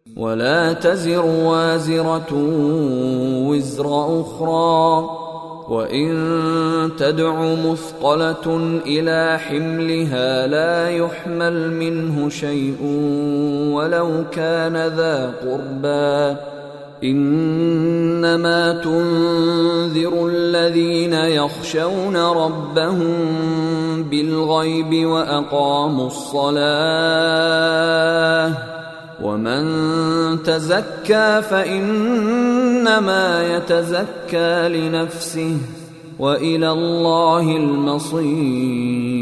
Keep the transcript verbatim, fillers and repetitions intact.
ولا تزر وازرة وزر أخرى، وإن تدع مثقلة إلى حملها لا يحمل منه شيء ولو كان ذا قربى، إنما تنذر الذين يخشون ربهم بالغيب وأقاموا الصلاة، ومن تزكى فإنما يتزكى لنفسه، وإلى الله المصير.